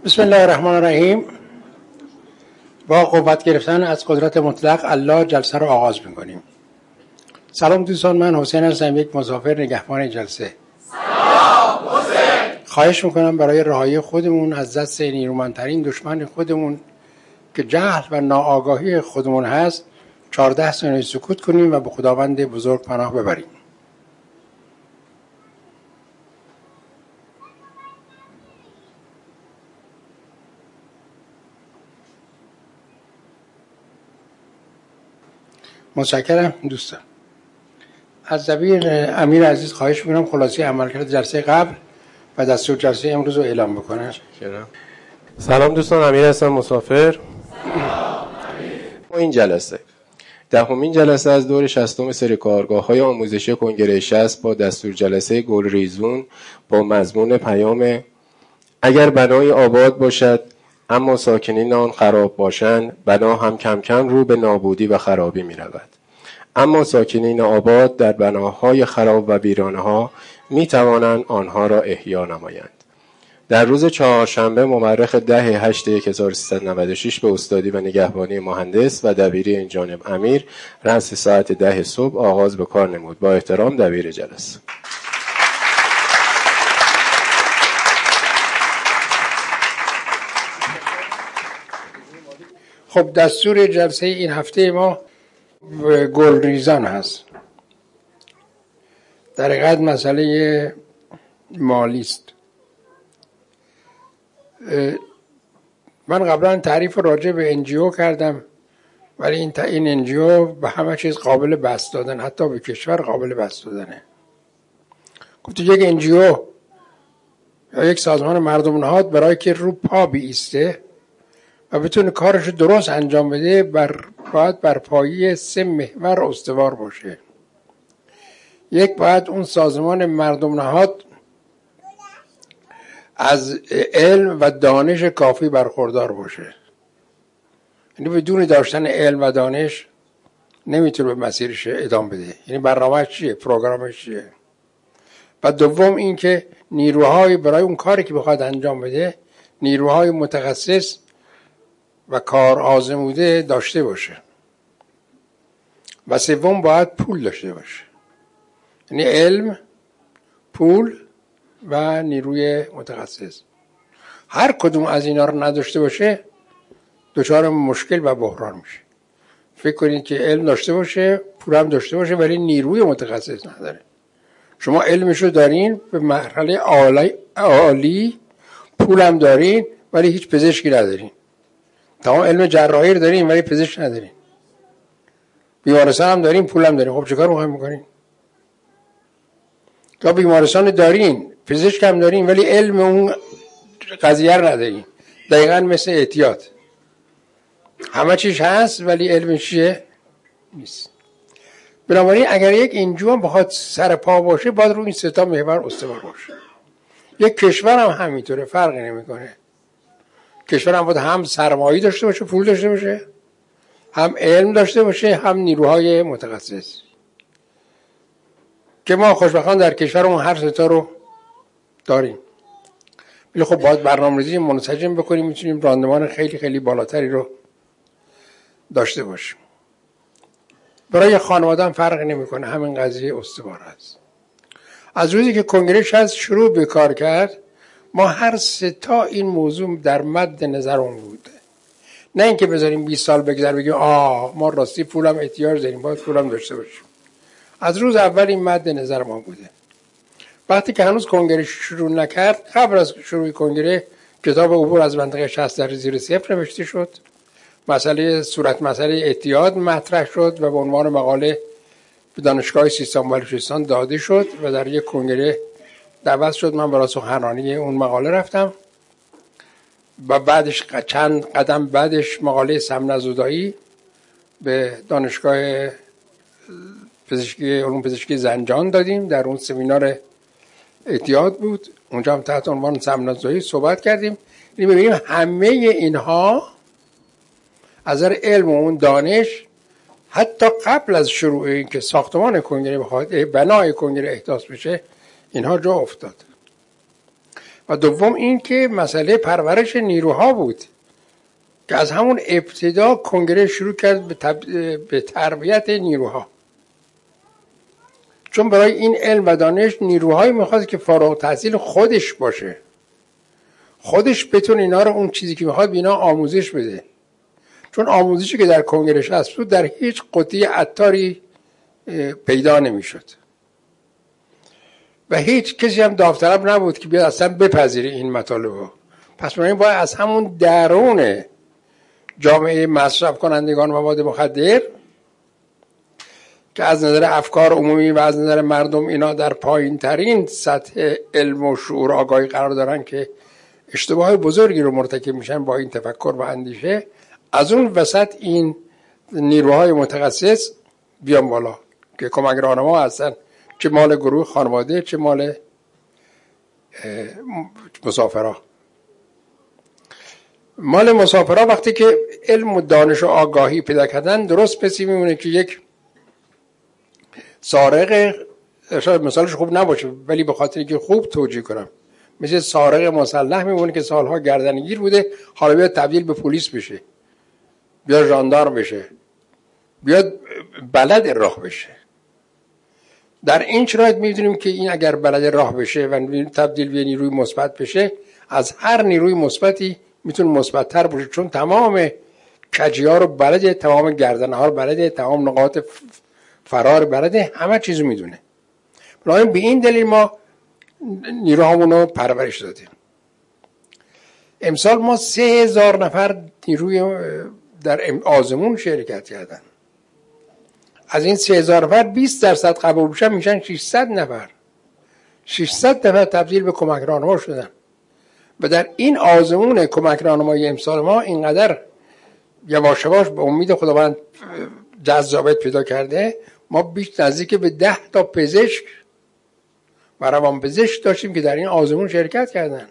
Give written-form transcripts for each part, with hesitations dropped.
بسم الله الرحمن الرحیم. با قوت گرفتن از قدرت مطلق الله جلسه رو آغاز میکنیم. سلام دوستان، من حسین هستم، یک مسافر نگهبان جلسه. سلام حسین. خواهش میکنم برای رهایی خودمون از دست نیرومندترین دشمن خودمون که جهل و ناآگاهی خودمون هست 14 ثانیه سکوت کنیم و به خداوند بزرگ پناه ببریم. متشکرم دوستان. از دبیر امیر عزیز خواهش میکنم خلاصه عملکرد جلسه قبل و دستور جلسه امروز رو اعلام بکنن. سلام دوستان، امیر هستم، مسافر. این جلسه دهمین جلسه از دور 60 سری کارگاه‌های آموزشی کنگره 60 با دستور جلسه گلریزون با مضمون پیام اگر بنای آباد باشد اما ساکنین آن خراب باشند، بنا هم کم کم رو به نابودی و خرابی می رود. اما ساکنین آباد در بناهای خراب و ویرانه‌ها می توانند آنها را احیا نمایند. در روز چهارشنبه مورخ 10/8/1396 به استادی و نگهبانی مهندس و دبیری این جانب امیر رأس ساعت 10 صبح آغاز به کار نمود. با احترام دبیر جلسه. خب دستور جلسه این هفته ما گلریزان هست. در حقیقت مسئله مالی است. من قبلا تعریف راجع به انجیو کردم، ولی این انجیو به همه چیز قابل بسط دادن، حتی به کشور قابل بسط دادنه. گفت یک انجیو یا یک سازمان مردم نهاد برای که رو پا بیسته و بتونه کارش درست انجام بده باید بر پایه 3 محور استوار باشه. یک، باید اون سازمان مردم نهاد از علم و دانش کافی برخوردار باشه. یعنی بدون داشتن علم و دانش نمیتونه به مسیرش ادامه بده. یعنی برنامه‌اش چیه؟ پروگرامش چیه؟ و دوم این که نیروهای برای اون کاری که بخواد انجام بده نیروهای متخصص و کار آزموده داشته باشه. و سوم باید پول داشته باشه. یعنی علم، پول و نیروی متخصص. هر کدوم از اینا رو نداشته باشه دچار مشکل و بحران میشه. فکر کنید که علم داشته باشه، پول هم داشته باشه، ولی نیروی متخصص نداره. شما علمشو دارین به مرحله عالی، پول هم دارین ولی هیچ پزشکی ندارین. تمام علم جراحی رو دارین ولی پزشک ندارین. بیمارستان هم دارین، پول هم دارین. خب چیکار می‌کنین؟ تا بیمارستان دارین، پزشک هم دارین ولی علم اون قضیه رو ندارین. دقیقاً مثل احتیاط. همه چیز هست ولی علمش چیه؟ نیست. بنابراین اگر یک انجام بخواد سر پا باشه باید روی این 3 محور استوار باشه. یک کشور هم همینطوره، فرقی نمیکنه. کشور هم باید هم سرمایه داشته باشه، پول داشته باشه، هم علم داشته باشه، هم نیروهای متخصص. که ما خوشبختانه در کشورمون هر 3 رو داریم. ولی خب باید برنامه‌ریزی منسجم بکنیم، میتونیم راندمان خیلی خیلی بالاتری رو داشته باشیم. برای خانواده هم فرق نمیکنه، همین قضیه استوار است. از روزی که کنگره 60 شروع به کار کرد ما هر 3 این موضوع در مد نظرمون بوده. نه اینکه بذاریم 20 سال بگذره بگیم ما راستی پولم احتیاج داریم، باید پولم داشته باشیم. از روز اول این مد نظر ما بوده. وقتی که هنوز کنگره شروع نکرد، قبل از شروع کنگره کتاب عبور از منطقه 60 در زیر صفر نوشته شد. مسئله اعتیاد مطرح شد و به عنوان مقاله به دانشگاه سیستان بلوچستان داده شد و در یک کنگره دعوت شد. من برای سخنرانی اون مقاله رفتم و بعدش چند قدم بعدش مقاله سمنه زودایی به دانشگاه علوم پزشکی زنجان دادیم. در اون سمینار اعتیاد بود، اونجا هم تحت عنوان سمنه زودایی صحبت کردیم. یعنی ببینیم همه اینها از نظر علم و اون دانش حتی قبل از شروع این که ساختمان کنگره بخواد بنای کنگره احداث بشه اینها جا افتاد. و دوم این که مسئله پرورش نیروها بود که از همون ابتدا کنگره شروع کرد به تربیت نیروها، چون برای این علم و دانش نیروهایی میخواست که فارغ التحصیل خودش باشه، خودش بتونه اینا رو اون چیزی که میخواد بینا آموزش بده. چون آموزشی که در کنگره شصت بود در هیچ قطعی عطاری پیدا نمیشد و هیچ کسی هم داوطلب نبود که بیاد اصلا بپذیره این مطالب رو. پس بنابراین باید از همون درون جامعه مصرف کنندگان مواد مخدر که از نظر افکار عمومی و از نظر مردم اینا در پایین ترین سطح علم و شعور آگاهی قرار دارن که اشتباه بزرگی رو مرتکب میشن با این تفکر و اندیشه، از اون وسط این نیروهای متخصص بیان بالا که کمک راهنما هستن، چه مال گروه خانواده چه مال مسافرها. مال مسافرها وقتی که علم و دانش و آگاهی پیدا کردن درست پسی میمونه که یک سارق، شاید مثالش خوب نباشه ولی به خاطر که خوب توجیه کنم، مثل سارق مسلح میمونه که سالها گردنگیر بوده، حالا بیاد تبدیل به پلیس بشه، بیاد ژاندارم بشه، بیاد بلد راه بشه. در این شرایط می‌دونیم که این اگر بلد راه بشه و تبدیل به نیروی مثبت بشه، از هر نیروی مثبتی میتونه مثبت‌تر باشه، چون تمام کجی‌ها رو بلده، تمام گردنه‌ها رو بلده، تمام نقاط فرار بلده، همه چیزو میدونه. بنابراین به این دلیل ما نیروهامون رو پرورش دادیم. امسال ما 3000 نفر نیروی در آزمون شرکت کردن. از این 3000 نفر 20% قبول بشن میشن 600 نفر. 600 نفر تبدیل به کمک راهنما شدن. و در این آزمون کمک راهنمایی امسال ما اینقدر یواش یواش به امید خداوند جذابیت پیدا کرده، ما بیش نزدیک به 10 تا پزشک و روانپزشک داشتیم که در این آزمون شرکت کردن.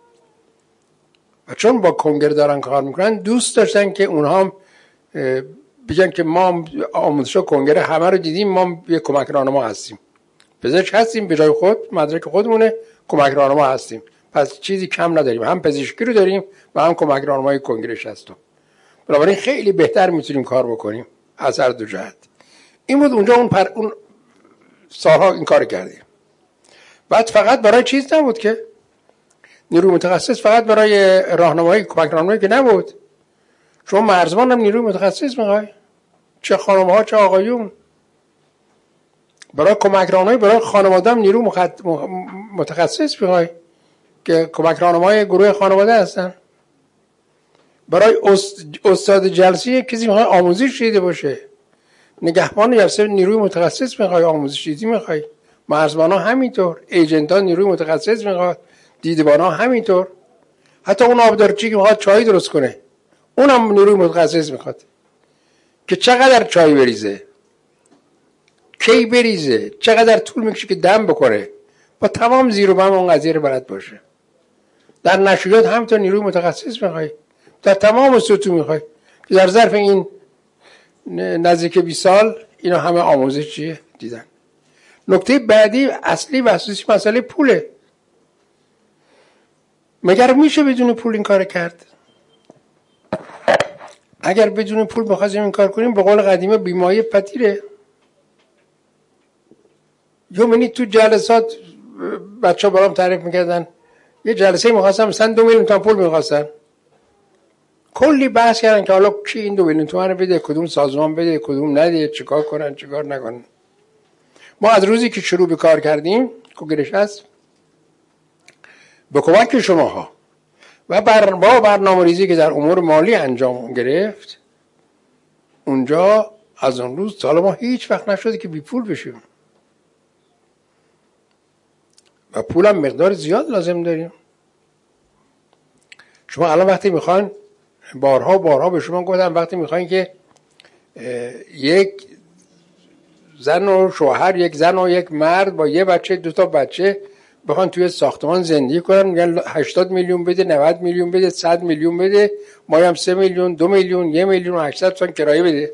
و چون با کنگره دارن کار میکنن، دوست داشتن که اونها هم بگن که ما آموزش کنگره همه رو دیدیم، ما یه کمک راهنما هستیم، پزشک هستیم، به جای خود مدرک خودمونه، کمک راهنما هستیم، پس چیزی کم نداریم، هم پزشکی رو داریم و هم کمک راهنمای کنگره هستیم. بنابراین خیلی بهتر میتونیم کار بکنیم از هر دو جهت. این بود اونجا اون سالها این کار کردیم. بعد فقط برای چیز نبود که نیروی متخصص، فقط برای راهنمایی کمک راهنمایی که نبود، شما مرزبان هم نیروی متخصص میخوای، چه خانم ها چه آقایون. برای کمک راهنمایی برای خانواده هم نیروی متخصص میخوای که کمک راهنمای گروه خانواده هستن. برای استاد جلسه کسی میخوای آموزش دیده باشه، نگهبان جلسه نیروی متخصص میخوای، آموزش دیدی میخوای، مرزبان ها همینطور، ایجنت ها نیروی متخصص میخواد، دیدبان ها همینطور، حتی اون آبدارچی که میخواد چای درست کنه اونم نیروی متخصص میخواد که چقدر چای بریزه، کی بریزه، چقدر طول میکشه که دم بکنه، با تمام زیر و بم اون قضیه رو بلد باشه. در نشریات همینطور نیروی متخصص میخوای، در تمام سطوح میخوای که در ظرف این نزدیک 20 سال اینا همه آموزش دیدن. نکته بعدی اصلی و اساسی مسئله پوله. مگر میشه بدون پول این کار کرد؟ اگر بدون پول بخوایم این کار کنیم، به قول قدیمه بیمایه پتیره. یومینی تو جلسات بچه ها برام تعریف میکردن یه جلسه میخواستن مثلا 2 میلیون تومان پول میخواستن، کلی بحث کردن که حالا کی این 2 میلیون تومان رو بده، کدوم سازمان بده، کدوم نده، چیکار کنن چیکار نکنن. ما از روزی که شروع به کار کردیم کنگره هست به کمک شماها و با برنامه‌ریزی که در امور مالی انجام گرفت، اونجا از اون روز تا ما هیچ وقت نشده که بی پول بشیم و پولم مقدار زیاد لازم داریم. شما الان وقتی میخواین، بارها به شما گفتم، وقتی میخواین که یک زن و شوهر، یک زن و یک مرد با یه بچه 2 تا بچه بخوان توی ساختمان زندگی کنن، میگن 80 میلیون بده، 90 میلیون بده، 100 میلیون بده، ما هم 3 میلیون، 2 میلیون، 1 میلیون و 800 تومن کرایه بده.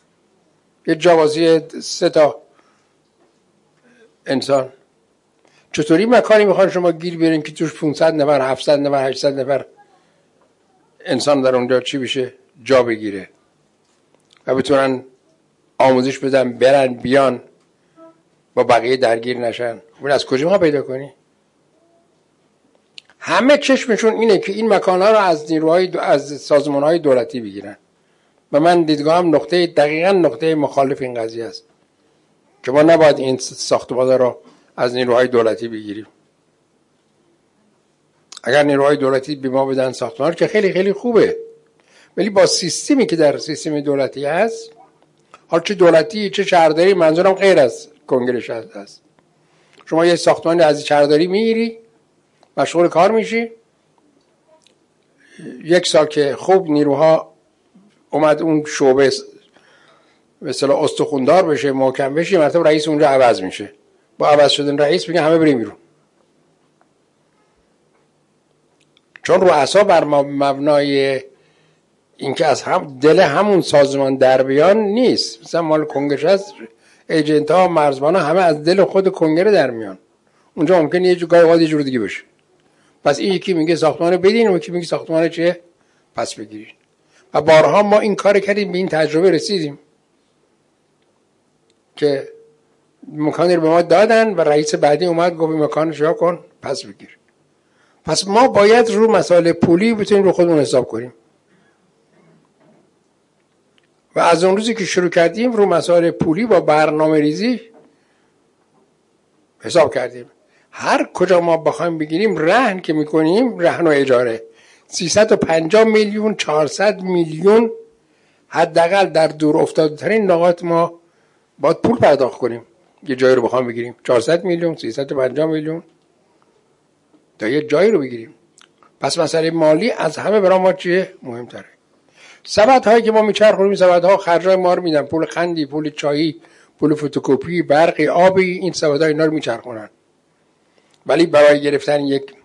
یه جوازی 3 تا انسان. چطوری مکانی میخوان شما گیر بیارین که توش 500 نفر 700 نفر 800 نفر انسان در اونجا چی بشه جا بگیره و بتونن آموزش بدن برن بیان با بقیه درگیر نشن؟ اون از کجا ما پیدا کنی؟ همه چشمشون اینه که این مکان‌ها رو از نیروهای از سازمان‌های دولتی بگیرن و من دیدگاهم دقیقاً نقطه مخالف این قضیه است که ما نباید این ساختمان‌ها رو از نیروهای دولتی بگیریم. اگر نیروهای دولتی به ما بدن ساختمان که خیلی خیلی خوبه، ولی با سیستمی که در سیستم دولتی هست، حالا چه دولتی چه شهرداری، منظورم غیر از کنگره شهر است، شما یه ساختمان از شهرداری میگیری مشغول کار میشی، یک سال که خوب نیروها اومد اون شعبه به اصطلاح استخوندار بشه محکم بشه، مرتبه رئیس اونجا عوض میشه، با عوض شدن رئیس میگه همه بریم بیرون، چون رؤسا بر مبنای اینکه از هم دل همون سازمان در بیان نیست. مثلا مال کنگره هست، ایجنت ها مرزبان ها همه از دل خود کنگره در میان، اونجا ممکنه یه جای یه جور دیگه بشه. پس این یکی میگه ساختمان بدین و یکی میگه ساختمان چیه پس بگیرین. و بارها ما این کار کردیم، به این تجربه رسیدیم که مکانی رو به ما دادن و رئیس بعدی اومد گفت مکانش را کن پس بگیر. پس ما باید رو مسائل پولی بتونیم رو خودمون حساب کنیم و از اون روزی که شروع کردیم رو مسائل پولی با برنامه ریزی حساب کردیم. هر کجا ما بخوایم بگیریم رهن که میکنیم، رهن و اجاره 350 میلیون 400 میلیون حداقل در دور افتاده ترین نقاط ما باید پول پرداخت کنیم یه جایی رو بخوایم بگیریم. 400 میلیون 350 میلیون تا یه جایی رو بگیریم. پس مسئله مالی از همه برای ما چیه مهمتره. سبدهایی که ما میچرخونیم، سبدها خرجای ما رو میدن، پول خندی، پول چایی، پول فتوکپی، برقی، آبی، این سبدها اینا رو میچرخونن. ولی برای گرفتن یک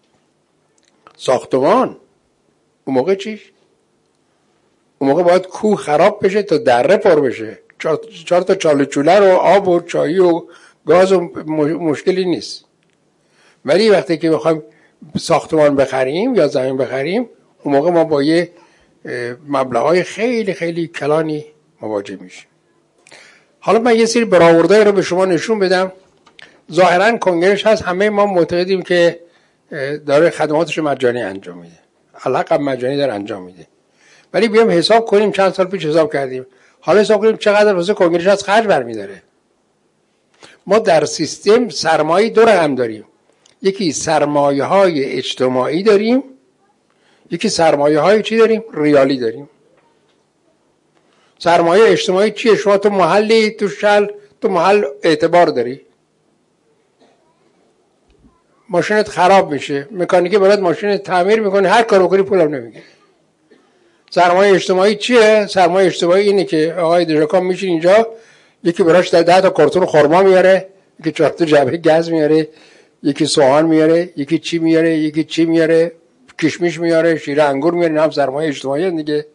ساختمان اون موقع چی؟ اون موقع باید کوه خراب بشه تا دره پر بشه. 4 تا چاله چوله و آب و چایی و گاز و مشکلی نیست. ولی وقتی که بخوایم ساختمان بخریم یا زمین بخریم، اون موقع ما با یه مبلغ‌های خیلی خیلی کلانی مواجه میشیم. حالا من یه سری برآوردهایی رو به شما نشون بدم. ظاهراً کنگرهش هست، همه ما معتقدیم که داره خدماتش مجانی انجام میده، الحق مجانی داره انجام میده. ولی بیام حساب کنیم، چند سال پیش حساب کردیم، حالا حساب کنیم چقدر واسه کنگرهش از خرج برمیداره. ما در سیستم سرمایه دو رقم داریم، یکی سرمایه های اجتماعی داریم، یکی سرمایه های چی داریم؟ ریالی داریم. سرمایه اجتماعی چیه؟ شما تو محلی، تو محل اعتبار داری، ماشینت خراب میشه، مکانیکی برات ماشین تعمیر میکنه، هر کار بکنی پولم نمیگیره. سرمایه اجتماعی چیه؟ سرمایه اجتماعی اینه که آقای دژکام میشین اینجا، یکی براش 10 تا کارتون خرما میاره، یکی 4 تا جعبه گاز میاره، یکی سوهان میاره، یکی چی میاره، یکی چی میاره، کشمش میاره، شیر انگور میاره. هم سرمایه اجتماعی دیگه.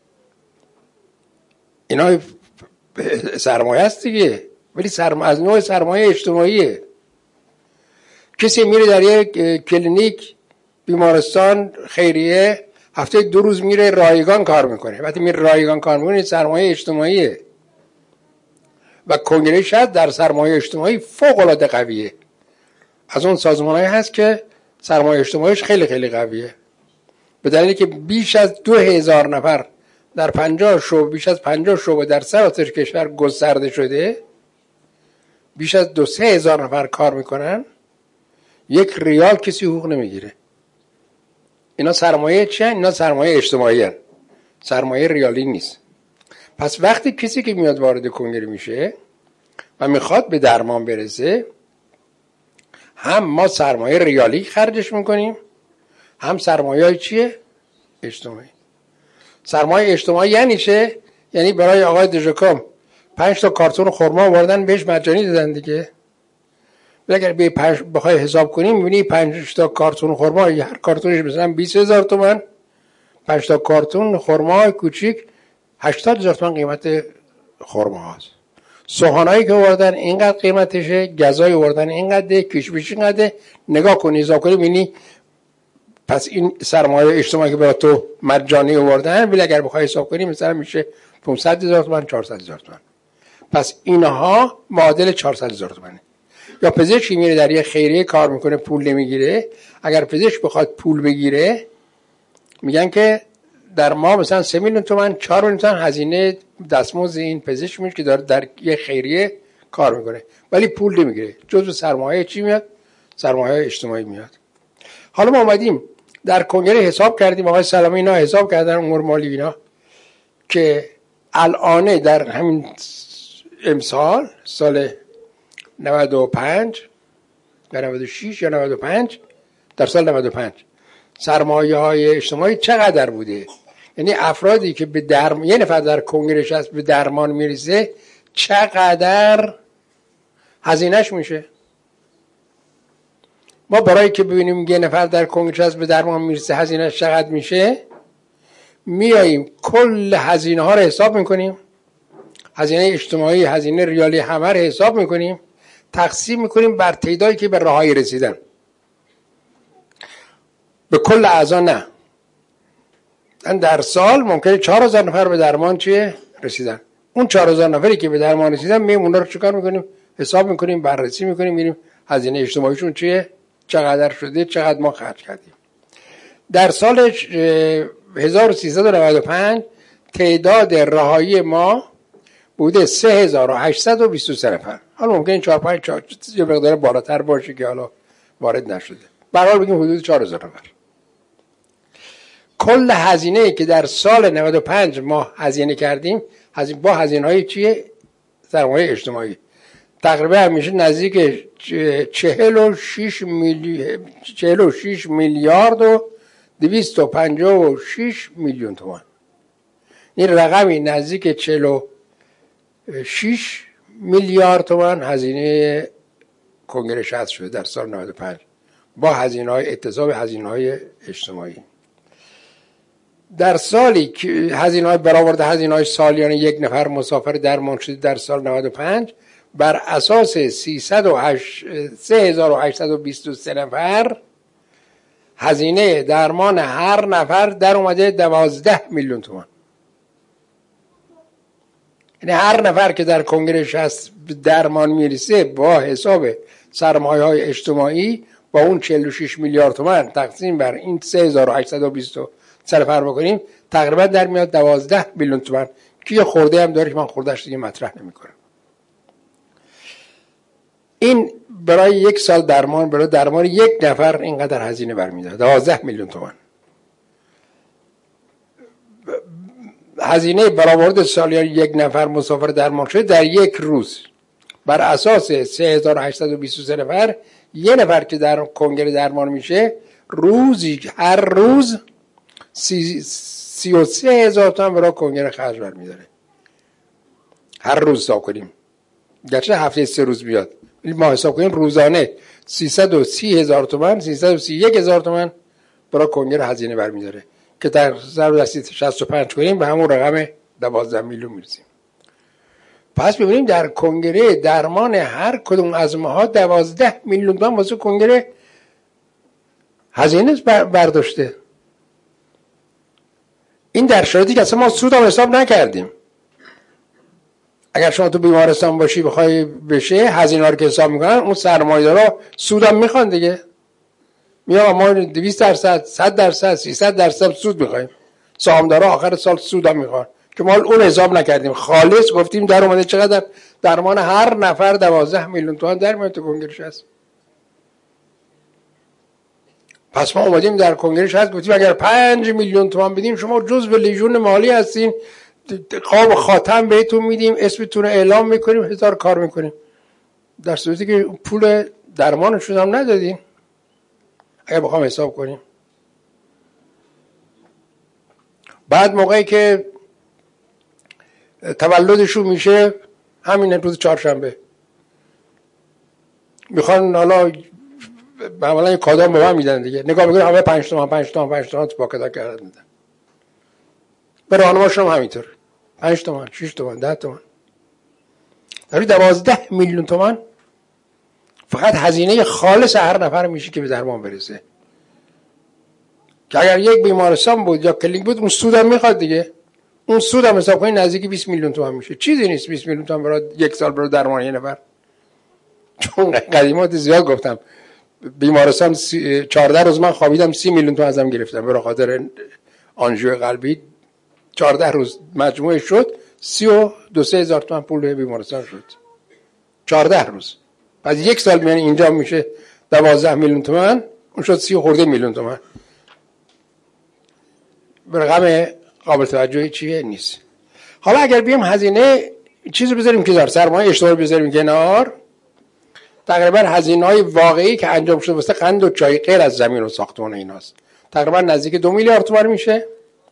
اینا سرمایه است دیگه، ولی از نوع سرمایه اجتماعیه. کسی میره در یک کلینیک، بیمارستان خیریه، هفته 2 روز میره رایگان کار میکنه. وقتی میره رایگان کار میکنه سرمایه اجتماعیه. و کنگره شهر در سرمایه اجتماعی فوق العاده قویه. از اون سازمانایی هست که سرمایه اجتماعیش خیلی خیلی قویه، به دلیلی که بیش از 2000 نفر در 50 شعبه، بیش از 50 شعبه در سراسر کشور گسترده شده، بیش از 2-3 هزار نفر کار میکنن، 1 ریال کسی حقوق نمیگیره. اینا سرمایه چیه؟ اینا سرمایه اجتماعی هست، سرمایه ریالی نیست. پس وقتی کسی که میاد وارد کنگره میشه و میخواد به درمان برسه، هم ما سرمایه ریالی خرجش میکنیم، هم سرمایه چیه؟ اجتماعی. سرمایه اجتماعی یعنی چه؟ یعنی برای آقای دژکام 5 تا کارتون خرما آوردن بهش مجانی دادن دیگه. اگر بخوای حساب کنیم میبینی 5 تا کارتون خرما، هر کارتونش مثلا 20000 تومان، 5 تا کارتون خرما کوچیک 80000 تومان قیمت خرما هست. سوهانایی که آوردن اینقدر قیمتشه، گزای آوردن اینقدره، کشمش اینقدره. نگاه کنی حساب کنی ببینی پس این سرمایه اجتماعی که برای تو مجانی آوردن، ولی اگر بخوای حساب کنی مثلا میشه 500,000 تومان 400,000 تومان. پس اینها معادل 400,000 تومانه. یا پزشکی میره در یه خیریه کار میکنه پول نمیگیره، اگر پزشک بخواد پول بگیره میگن که در ماه مثلا 3 میلیون تومان 4 میلیون تومان هزینه دستمزد این پزشک میشه که داره در یه خیریه کار میکنه ولی پول نمیگیره. جزء سرمایه چی میاد؟ سرمایه اجتماعی میاد. حالا ما اومدیم در کنگره حساب کردیم، آقای سلامی اینا حساب کردن امور مالی اینا که الان در همین امسال سال 95 یا 96 یا 95 در سال 95 سرمایه های اجتماعی چقدر بوده؟ یعنی افرادی که به یه نفر در کنگرهش هست به درمان میرسه چقدر هزینهش میشه؟ ما برای که ببینیم یه نفر در کنگرهش هست به درمان میرسه هزینهش چقدر میشه، میاییم کل هزینه ها رو حساب میکنیم، هزینه اجتماعی، هزینه ریالی همه رو حساب میکنیم، تقسیم میکنیم بر تعدادی که به رهایی رسیدن. به کل اعضا نه. در سال ممکنه 4,000 نفر به درمان چیه رسیدن. اون 4,000 نفری که به درمان رسیدن مییم اونا رو چیکار میکنیم؟ حساب میکنیم، بررسی میکنیم، میریم هزینه اجتماعیشون چیه، چقدر شده، چقدر ما خرج کردیم. در سال 1395 تعداد رهایی ما بوده 3823 نفر. حالا ممکنه 4-5 یه مقدار بالاتر باشه که حالا وارد نشده. به هر حال بگیم حدود 4,000 نفر. کل هزینه که در سال 95 ما هزینه کردیم با هزینه‌های چیه؟ سرمایه اجتماعی تقریبا میشه نزدیک 46 میلیارد و 256 میلیون تومان. این رقمی نزدیک 46 میلیارد تومان هزینه کنگره 60 شده در سال 95 با هزینه‌های اتصاب هزینه‌های اجتماعی. در سالی که هزینه‌های برآورده هزینه‌های سالیانه یک نفر مسافر درمان شده در سال 95 بر اساس 3823 نفر هزینه درمان هر نفر در اومده 12 میلیون تومان. یعنی هر نفر که در کنگره 60 درمان میرسه با حساب سرمایه‌های اجتماعی با اون 46 میلیارد تومان تقسیم بر این 3823 نفر بکنیم تقریبا در میاد 12 میلیون تومان که یه خورده هم داره که من خوردهش دیگه مطرح نمی‌کنم. این برای یک سال درمان، برای درمان یک نفر اینقدر هزینه برمی‌داره 12 میلیون تومان. هزینه برآورد سالیانه یک نفر مسافر درمان شده در یک روز بر اساس 3823 نفر یه نفر که در کنگره درمان میشه روزی هر روز 33,000 تومان برای کنگره خرج برمی‌داره. هر روز حساب کنیم، گرچه هفته 3 روز بیاد ما حساب کنیم روزانه 330,000 تومان 331,000 تومان برای کنگره هزینه برمی‌داره که در ضرب در 65 کنیم به همون رقم 12 میلیون میرسیم. پس ببینیم در کنگره درمان هر کدوم از ماها 12 میلیون تومان واسه کنگره هزینه برداشته. این در شرایطی که اصلا ما سود هم حساب نکردیم. اگر شما تو بیمارستان باشی بخوای بشه هزینه رو که حساب میکنن اون سرمایه‌دارا سود هم میخوان دیگه. میگم ما 200%، 100%، 300% سود میخوایم. سهامدارا آخر سال سود هم میخوان که ما اون حساب نکردیم. خالص گفتیم در اومده چقدر درمان هر نفر 12 میلیون تومان در میاد تو کنگرهش هست. پس ما اومدیم در کنگرهش هست گفتیم اگر 5 میلیون تومان بدیم شما جزو لیژون مالی هستین، قاب خاتم بهتون میدیم، اسمتون رو اعلام میکنیم، هزار کار میکنیم. در صورتی که پول درمانشون هم ندادین. اگر بخوام حساب کنیم بعد موقعی که تولدشون میشه همین روز چهارشنبه میخوان حالا عملا یه کادام به من میدن دیگه، نگاه میکنیم همه 5 تومن 5 تومن 5 تومن تو پاکتا کردن میدن. به راهنماشون هم همینطور 5 تومن 6 تومن 10 تومن. داری 12 میلیون تومان فقط هزینه خالص هر نفر میشه که به درمان برسه. که اگر یک بیمارستان بود یا کلینیک بود اون سود هم میخواد دیگه. اون سود هم حساب کنید نزدیک 20 میلیون تومان میشه. چیزی نیست 20 میلیون تومان برای یک سال برای درمان یه نفر. چون قدیمات زیاد گفتم بیمارستان 14 روز من خوابیدم 30 میلیون تومان ازم گرفتم برای خاطر آنژیو قلبی. 14 روز مجموعه شد 32 هزار تومان پول بیمارستان شد. 14 روز. پس یک سال میان اینجا میشه 12 میلیون تومان، اون شد 30 خورده میلیون تومان. رقم قابل توجهی چیه نیست. حالا اگر بیم هزینه چیزو بذاریم کنار، سرمایه اشتغال بذاریم کنار، تقریبا هزینه‌های واقعی که انجام شده واسه قند و چای غیر از زمین و ساختمان ایناست تقریبا نزدیک 2 میلیارد تومان میشه.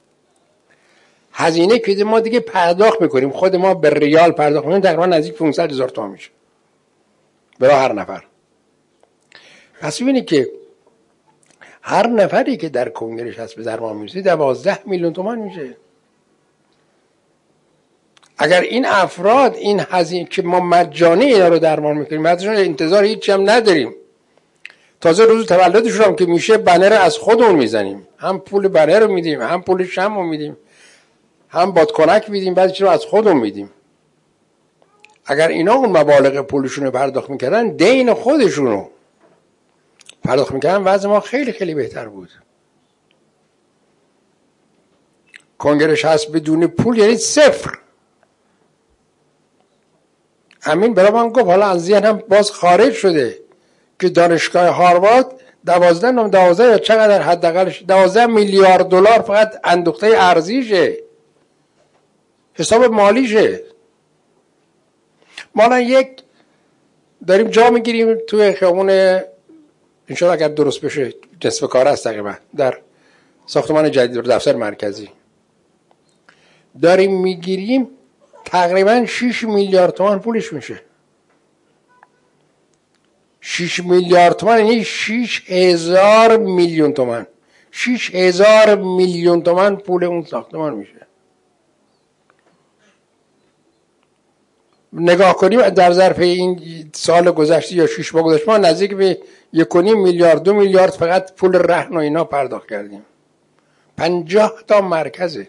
هزینه که ما دیگه پرداخت میکنیم، خود ما به ریال پرداخت میکنیم، تقریبا نزدیک 500 هزار تومان میشه برای هر نفر. پس ببینید که هر نفری که در کنگرهش هست به درمان میرسه 12 میلیون تومان میشه. اگر این افراد این هزینه که ما مجانی اینا رو درمان میکنیم، بعدشون انتظار هیچی هم نداریم، تازه روز تولدشون هم که میشه بنر از خودمون میزنیم، هم پول بنر رو میدیم، هم پول شمع رو میدیم، هم بادکنک میدیم، بعدش رو از خودمون میدیم. اگر اینا اون مبالغ پولشون رو پرداخت میکردن، دین خودشون رو پرداخت میکردن، وضع ما خیلی خیلی بهتر بود. کنگرهش هست بدون پول یعنی صفر. همین برای من گفت، حالا از ذهنم باز خارج شده که دانشگاه هاروارد 12 یا چقدر حداقلش 12 میلیارد دلار فقط اندوخته ارزیشه، حساب مالیشه. ما الان یک داریم جا میگیریم توی خیابون، انشاءالله اگر درست بشه نصف کار است تقریبا، در ساختمان جدید دفتر مرکزی داریم میگیریم، تقریبا 6 میلیارد تومان پولش میشه. 6 میلیارد تومان یعنی 6,000 میلیون تومان. 6,000 میلیون تومان پول اون ساختمان میشه. نگاه کنیم در ظرف این سال گذشته یا 6 ماه گذشته ما نزدیک به 1.5 میلیارد 2 میلیارد فقط پول رهن و اینا پرداخت کردیم. 50 تا مرکزه.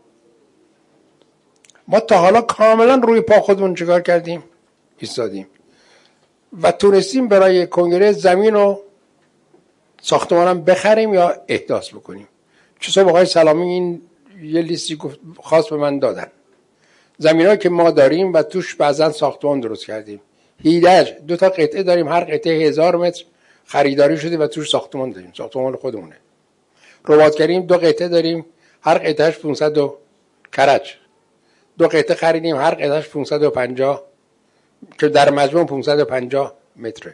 ما تا حالا کاملا روی پا خودمون چیکار کردیم؟ ایستادیم و تونستیم برای کنگره زمین و ساختمانم بخریم یا احداث بکنیم. چه صبح آقای سلامی این یه لیستی خاص به من دادن، زمینایی که ما داریم و توش بعضا ساختمان درست کردیم. هیدج 2 تا قطعه داریم، هر قطعه 1000 متر خریداری شده و توش ساختمان داریم، ساختمان خودمونه. رباطگریم 2 قطعه داریم، هر قطعهش 500 و کرج 2 قطعه خریدیم، هر قطعهش 550 که در مجموع 550 متره.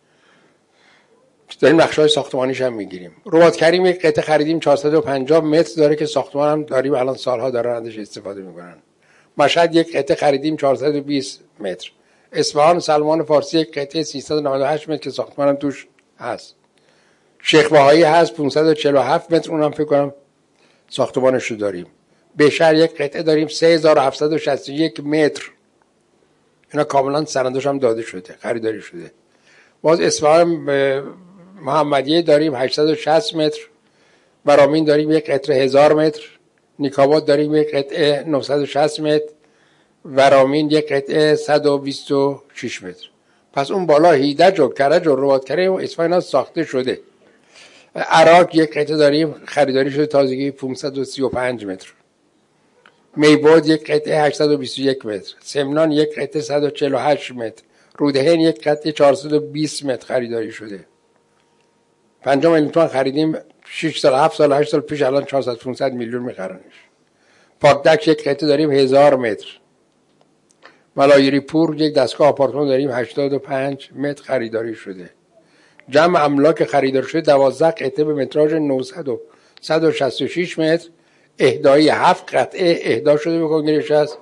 داریم نقشه‌های ساختمانیش هم میگیریم. رباطگریم 1 قطعه خریدیم 450 متر داره که ساختمان هم داریم، الان سالها دارن ازش استفاده میکنن. مشهد 1 قطعه خریدیم 420 متر. اصفهان سلمان فارسی 1 قطعه 398 متر که ساختمان هم توش هست. شیخ بهایی هست 547 متر، اونم فکر کنم ساختمانش رو داریم. بهشهر 1 قطعه داریم 3761 متر، اینا کاملا سرندش هم داده شده، خریداری شده. باز اصفهان محمدیه داریم 860 متر، ورامین داریم 1 قطعه 1000 متر، نیکاباد داریم 1 قطعه 960 متر، ورامین 1 قطعه 126 متر. پس اون بالا هیدج و کرج و رباطگریم و اصفهان ساخته شده. عراق 1 قطعه داریم خریداری شده تازگی 535 متر. میبود 1 قطعه 821 متر، سمنان 1 قطعه 148 متر، رودهن 1 قطعه 420 متر خریداری شده. 5 میلیون تومان خریدیم 6 سال 7 سال 8 سال پیش، الان 400 500 میلیون میخرنش. پاکدکش 1 قطعه داریم 1000 متر. ملایری پور 1 دستگاه آپارتمان داریم 85 متر خریداری شده. جمع املاک خریداری شده 12 قطعه به متراژ 900 و 166 متر. اهدایی 7 قطعه اهدا شده به کنگرهش هست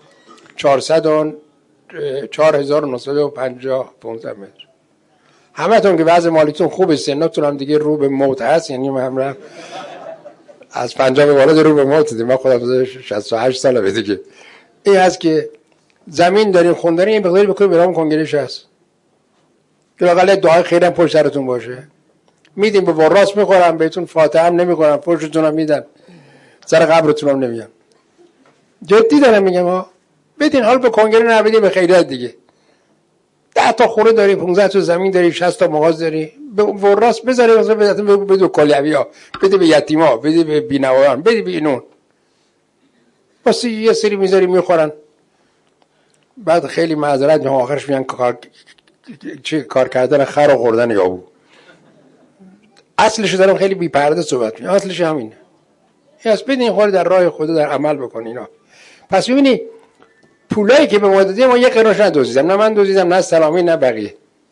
4950 500 متر. همه تون که وضع مالیتون خوبه، سنتون هم دیگه رو به موت هست، یعنی من از 50 به بالا رو به موت دیدیم. ما خودم 68 ساله دیگه. این هست که زمین داریم، خون داریم، این بقدری بکنیم برام کنگرهش هست که لااقل دعای خیرم پشت سرتون باشه. میدیم به وراث میخورم، بهتون فاتحه هم نمیخورم، پشتتون هم میدن، سر قبرتون هم نمیان. جدی دارم میگم ها. بدین، حال به کنگره نبیدین، به خیریت دیگه. 10 تا خونه داری، 15 تا زمین داری، 60 تا مغاز داری، به وراث بذاری، مثلا بده کلیویا، بده به یتیما، بده به بینوایان، بده به اینون. واسه یه سری میذاری میخورن. بعد خیلی معذرت میخوام، آخرش میگن کار کردن خر و خوردن یابو. اصلش دارم خیلی بی پرده صحبت میکنم، اصلش همینه. یعنی بدین خود در راه خدا در عمل بکنین اینا. پس ببینید پولایی که به ما دادی، ما یک قرانش ندزدیدم، نه من دزدیدم، نه سلامی، نه بقیه.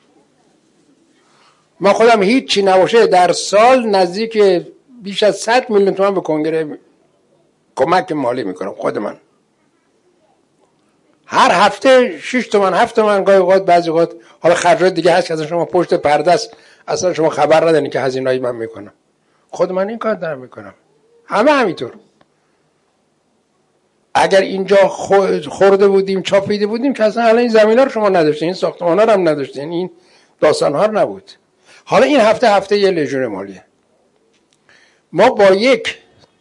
ما خودم هیچ چی نباشه در سال نزدیک بیش از 100 میلیون تومان به کنگره کمک مالی میکنم خود من. هر هفته 6 تومن 7 تومن، گاهی اوقات بعضی اوقات حالا خرجات دیگه هست که اصلا شما پشت پرده است، اصلا شما خبر ندارین که هزینه‌ای من میکنم. خود من این کار دارم میکنم. همه همینطور. اگر اینجا خورده بودیم، چاپیده بودیم که اصلا الان این زمینا رو شما نداشتین، این ساختمانا رو هم نداشتین، این داستان‌ها رو نبود. حالا این هفته یه لژیون مالیه. ما با یک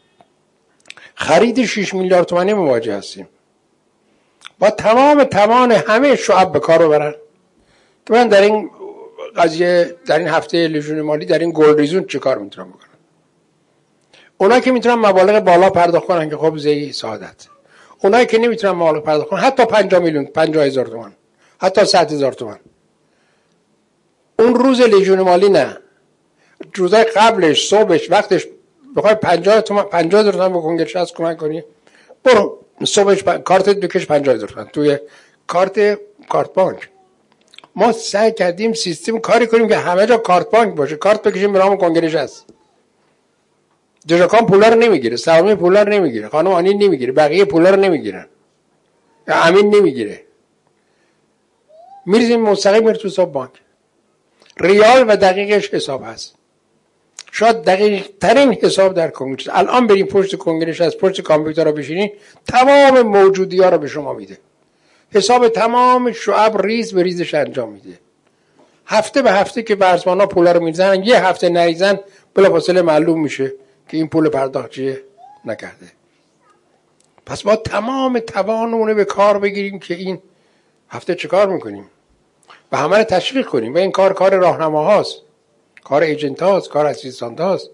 خرید 6 میلیارد تومانی مواجه هستیم. با تمام توان همه شعب به کار ببرن که من در این قضیه، در این هفته لژیون مالی، در این گل ریزون چه کار میتونم بکنم. اونایی که میتونن مبالغ بالا پرداخت کنن که خب زی سعادت. اونایی که نمیتونن مبالغ پرداخت کنن، حتی 50 میلیون، 50,000 تومان، حتی 100,000 تومان، اون روز لژیون مالی نه، روزای قبلش، صبحش، وقتش بخوای 50,000 تومان به کنگره از کمک کنی، برو صبحش کارتت بکش 50,000 تومان توی کارت بانک. ما سعی کردیم سیستم کاری کنیم که همه جا کارت بانک باشه، کارت بکشیم به نام کنگره هست. دژاکان پولا رو نمیگیره، سلامی پولا رو نمیگیره، خانم آنی نمیگیره، بقیه پولا رو نمیگیرن، امین نمیگیره. میریم مستقیم میره تو حساب بانک. ریال و دقیقش حساب هست. شاید دقیق ترین حساب در کنگره. الان بریم پشت کنگره، از پشت کامپیوتر رو بشینین، تمام موجودی ها رو به شما میده. حساب تمام شعب ریز به ریزش انجام میده. هفته به هفته که برزمانا پولا رو میزنن، یه هفته نریزن بلافاصله معلوم میشه که این پول پرداختیه نکرده. پس ما تمام توانمون به کار بگیریم که این هفته چه کار میکنیم و همه رو تشویق کنیم. و این کار راهنماهاست، کار ایجنت هاست، کار اسیستانت هاست.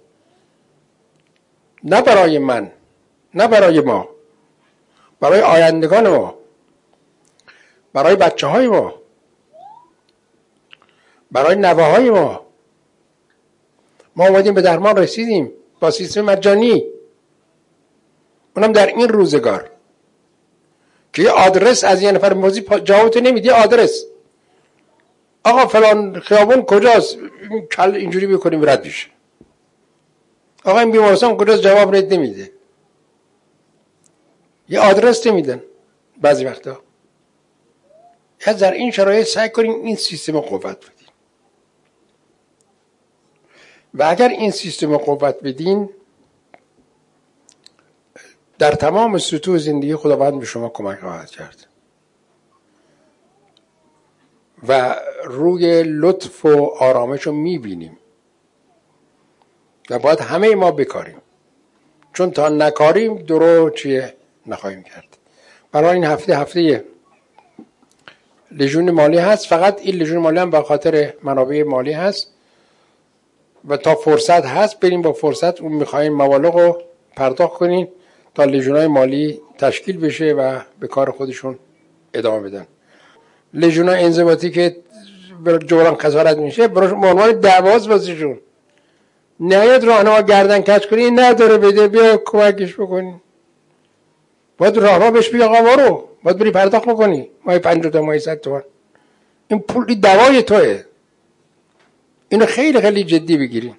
نه برای من، نه برای ما، برای آیندگان ما، برای بچه های ما، برای نوه های ما. ما اومدیم به درمان رسیدیم با سیستم مجانی، اونم در این روزگار که یه آدرس از یه نفر موزی جوابتو نمیدی. آدرس آقا فلان خیابون کجاست، کل اینجوری بکنیم رد میشه. آقا این بیمارستان کجاست، جواب رد نمیده. یه آدرس نمیدن بعضی وقتا. یا در این شرایط سعی کنیم این سیستم رو قوت بدیم. و اگر این سیستم رو قوت بدین، در تمام سطوح زندگی خداوند به شما کمک خواهد کرد و روی لطف و آرامش رو میبینیم و باید همه ما بکاریم، چون تا نکاریم درو چیه نخواهیم کرد. برای این هفته لژیون مالی هست. فقط این لژیون مالی هم به خاطر منابع مالی هست و تا فرصت هست بریم با فرصت اون میخواین مبالغ رو پرداخت کنین تا لژیونای مالی تشکیل بشه و به کار خودشون ادامه بدن. لژیونای انضباطی که جبران خسارت میشه به عنوان دعواز واسهشون، نهایت راهنما گردن کج کنی، نداره بده، بیا کمکش بکنی. باید راهنما بهش بگی آقا برو، باید بری پرداخت بکنی، ماهی 50 تا ماهی 100 تومن. این پول دوای توئه. اینو خیلی خیلی جدی بگیریم.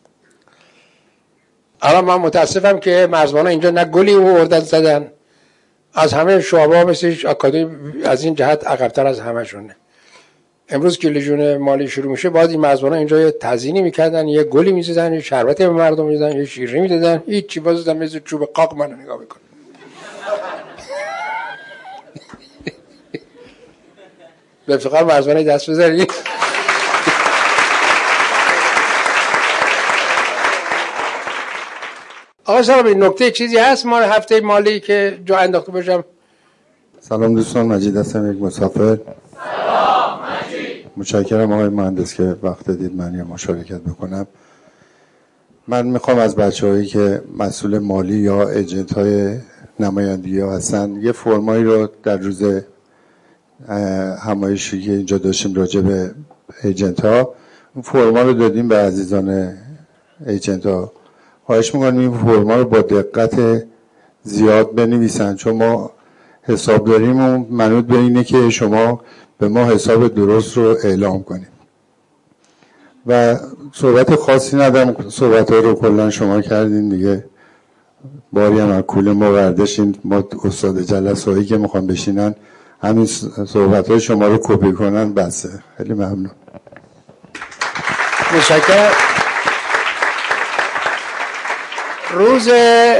الان من متاسفم که مرزبانا اینجا نه گلی آوردن زدن، از همه شعبه‌ها مثل آکادمی از این جهت عقب‌تر از همه‌شونه. امروز که لژیون مالی شروع میشه باید این مرزبانا اینجا یه تزیینی میکردن، یه گلی میزدن، یه شربتی به مردم میدادن، یه شیرینی میدادن، هیچ چی بازدن مثل چوب قاق منو نگاه میکنه. به افتخار ورزمانی دست بزنید. آقا صاحب نکته چیزی هست ما هفته مالی که جا انداخته باشم؟ سلام دوستان، مجید هستم، یک مسافر. سلام مجید. متشکرم آقای مهندس که وقت دید من یه مشارکت بکنم. من میخوام از بچه‌هایی که مسئول مالی یا ایجنت های نمایندگی ها هستن یه فرمایی رو در روز همایشی که اینجا داشتیم راجع به ایجنت ها، اون فرما رو دادیم به عزیزان ایجنت ها. خواهش میکنم این فرما رو با دقت زیاد بنویسن، چون ما حساب داریم و منوط به اینه که شما به ما حساب درست رو اعلام کنیم. و صحبت خاصی ندارم، صحبت ها رو کلن شما کردین دیگه. باری هم از کوله ما برداشتین، ما استاد جلسه هایی که میخوام بشینن همین صحبت های شما رو کپی کنن بسه. خیلی ممنون. متشکرم. روز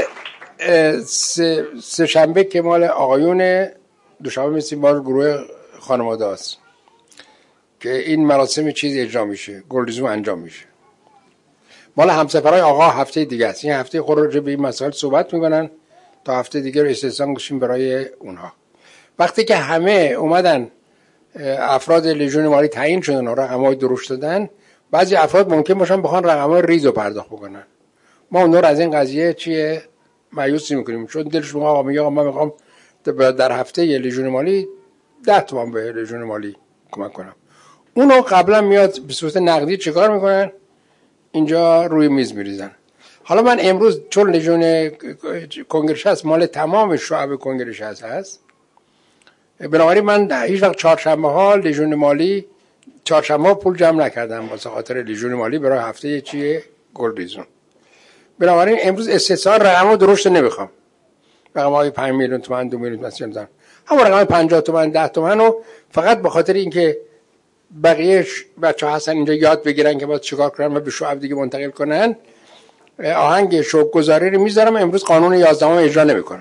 سه شنبه که مال آقایون، دوشنبه مثل مال گروه خانواده است که این مراسم چیز اجرا میشه، گلریزون انجام میشه. مال همسفرهای آقا هفته دیگه است. این هفته خود راجع به این مسائل صحبت میکنن تا هفته دیگه رو استثنا گذاشتیم برای اونها. وقتی که همه اومدن افراد لژیون مالی تعیین شدن و رقم‌های درست دادن، بعضی افراد ممکن باشن بخوان رقم‌های ریز رو پرداخت بکنن. ما اونها رو از این قضیه چیه مایوس میکنیم، چون دلشون آقا میگه آقا من میخوام در هفته یه لژیون مالی 10 تومن به لژیون مالی کمک کنم. اونو قبلا میاد به صورت نقدی چیکار میکنن؟ اینجا روی میز میریزن. حالا من امروز چون لژیون کنگره هست مال تمام شعب کنگره هست، بنابراین من هیچ وقت چهارشنبه ها لژیون مالی چهارشنبه ها پول جمع نکردم واسه خاطر لژیون مالی برای هفته چیه گلریزون. بنابراین امروز استثمار رقم‌ها درشت نمیخوام. رقم‌های 5 میلیون تومان، 2 میلیون مثلا همون رقم 50 تومان، 10 تومان رو فقط به خاطر اینکه بقیه بچه‌ها هستن اینجا یاد بگیرن که باید چیکار کنن و به شعب دیگه منتقل کنن، آهنگ شوک‌گذاری رو میذارم. امروز قانون 11 اجرا نمیکنم.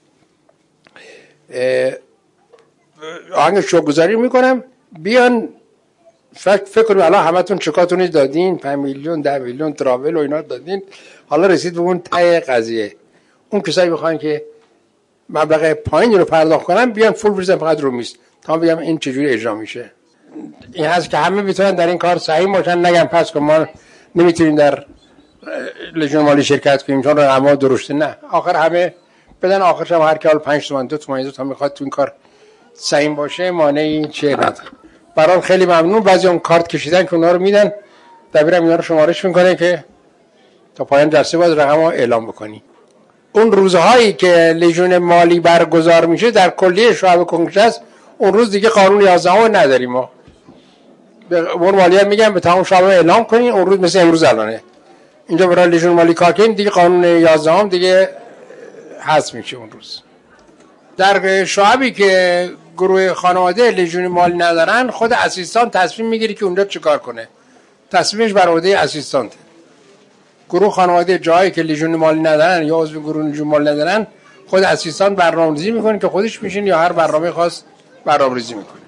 آهنگ شوک‌گذاری میکنم. بیان فکر کنیم الان همتون چکاتونی دادین، 5 میلیون 10 میلیون تراول و اینا دادین، حالا رسید به اون ته قضیه. اون کسایی میخوان که مبلغ پایین رو پرداخت کنن بیان فول بریزن فقط رو میز تا بگم این چجوری اجرا میشه. این هست که همه بتونن در این کار سعی باشن، نگم پس که ما نمیتونیم در لژیون مالی شرکت کنیم چون رقم‌ها درشته. نه، آخر همه بدن، آخرش هم هر کی حال 5 تومن 2 تومن تا میخواد تو این کار سعی باشه مانعی چه نداره. برام خیلی ممنون. بعضی اون کارت کشیدن که اونا رو میدن، دبیرم اینا رو شمارش میکنه که تا پایان جلسه باید رقم‌ها اعلام بکنی. اون روزهایی که لژیون مالی برگزار میشه در کلیه شعب کنگره است، اون روز دیگه قانون 11 نداریم. ما به امور مالیات میگم به تمام شعب اعلام کنین، اون روز مثل امروز الانه اینجا برای لژیون مالی کار کنین، دیگه قانون 11 دیگه حذف میشه اون روز. در شعبی که گروه خانواده لژیون مالی ندارن، خود اسیستان تصمیم میگیره که اونجا چیکار کنه. تصمیمش بر عهده اسیستانت. گروه خانواده جایی که لژیون مالی ندارن یا عضو گروه لژیون مالی ندارن، خود اسیستان برنامه‌ریزی میکنه که خودش میشین یا هر برنامه خاص برنامه‌ریزی میکنه.